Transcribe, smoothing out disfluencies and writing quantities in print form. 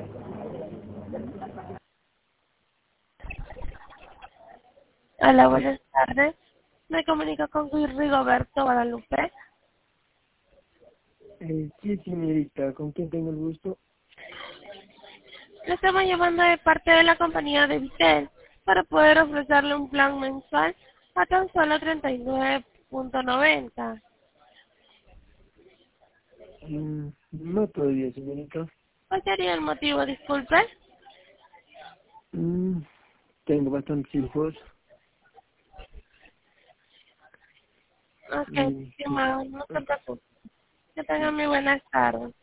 Hola, buenas tardes. Me comunico con Luis Rigoberto Guadalupe. Sí, señorita, ¿con quién tengo el gusto? Le estamos llamando de parte de la compañía de Vitel para poder ofrecerle un plan mensual a tan solo 39.90. No todavía, señorita. ¿Cuál sería el motivo? Disculpe. Mm, Tengo bastantes hijos. Ok, Y, estimado, no se preocupe. Que tengan muy buenas tardes.